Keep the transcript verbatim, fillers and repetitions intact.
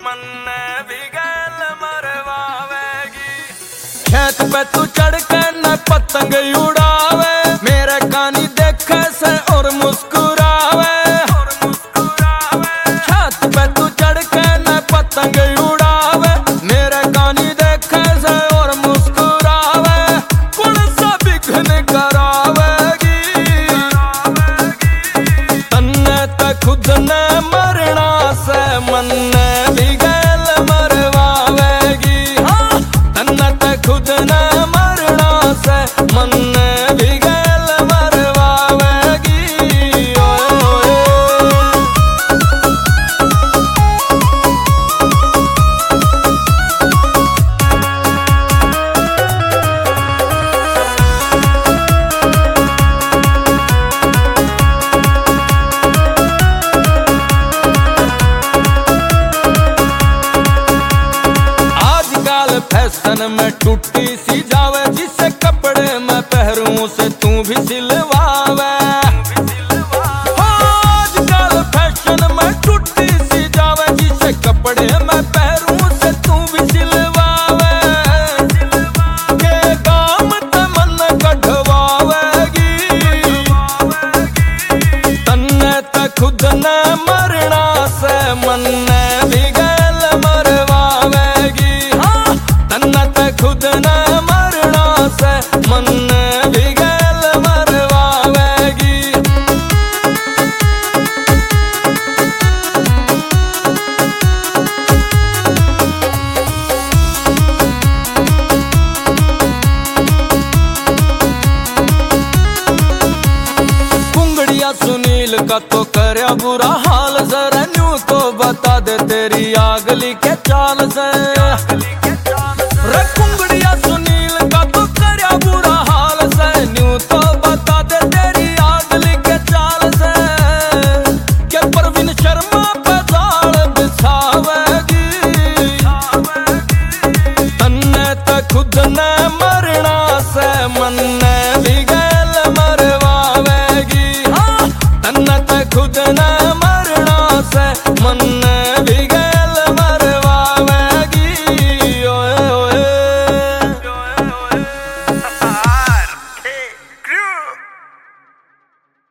मन्ने भी गैल मरवावेगी। खेत पे तू चढ़ के न पतंग उड़ावे, मेरे कानी देखे से और मुस्कुरावे। छत पे तू चढ़ के न पतंग उड़ावे, मेरे कानी देखे से और मुस्कुरावे। कौन सा बिघन करावेगी, तन्ने त खुद ने मरना से मन्ने भी गैल मरवावेगी। हाँ, तन्ने त खुद ने मरना से मन्ने भी गैल मरवावेगी। ओए फैशन में टूटी सी जावे, जिसे कपड़े मैं पहरूं से तू भी सिलवावे। आजकल फैशन में टूटी सी जावे, जिसे कपड़े मैं पहरूं से तू भी सिलवावे। के काम ते मन कढ़वावेगी, तन्ने त खुद ने मरना से मन्ने भी गैल मरवावेगी। तन्ने त खुद ने मरना से मन्ने भी गैल मरवावेगी। कुंगड़िया सुनील का तो करया बुरा हाल, जरा न्यू तो बता दे तेरी आगली के चाल से। रे कुंगड़िया सुनील का तो करया बुरा हाल से, न्यू तो बता दे तेरी आगली के चाल से। क्या परवीन शर्मा पे जाल बिछावेगी, तन्ने त खुद ने मरना से मन्ने भी गैल मरवावेगी। हाँ, तन्ने त खुद ने मरना से मन्ने